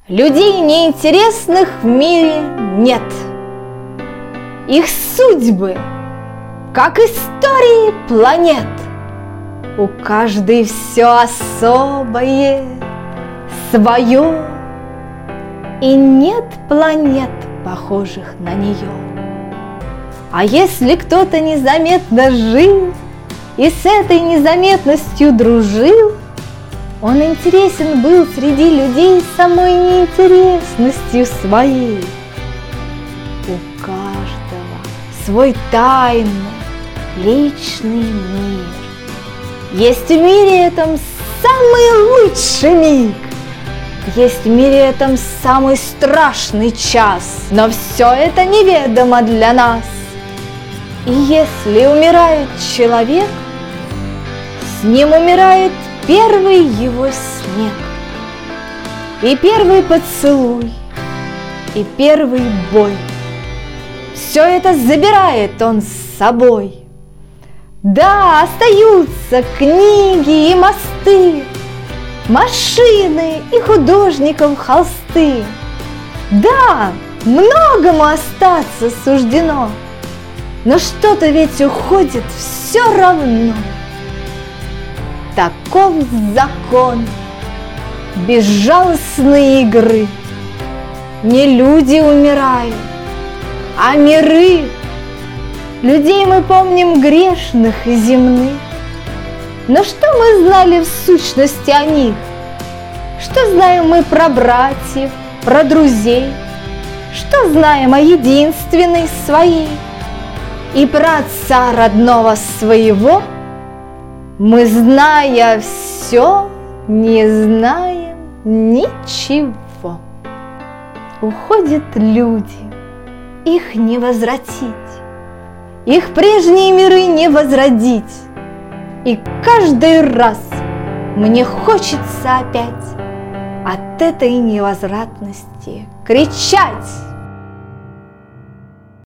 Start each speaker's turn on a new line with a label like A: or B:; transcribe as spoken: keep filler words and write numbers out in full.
A: Людей неинтересных в мире нет. Их судьбы, как истории планет, у каждой все особое, свое, и нет планет, похожих на нее. А если кто-то незаметно жил и с этой незаметностью дружил, он интересен был среди людей самой неинтересностью своей. У каждого свой тайный, личный мир. Есть в мире этом самый лучший миг, есть в мире этом самый страшный час, но все это неведомо для нас. И если умирает человек, с ним умирает первый его снег, и первый поцелуй, и первый бой. Все это забирает он с собой. Да, остаются книги и мосты, машины и художников холсты. Да, многому остаться суждено, но что-то ведь уходит все равно. Таков закон безжалостной игры. Не люди умирают, а миры. Людей мы помним грешных и земных, но что мы знали в сущности о них? Что знаем мы про братьев, про друзей? Что знаем о единственной своей? И про отца родного своего мы, зная все, не знаем ничего. Уходят люди, их не возвратить, их прежние миры не возродить. И каждый раз мне хочется опять от этой невозвратности кричать.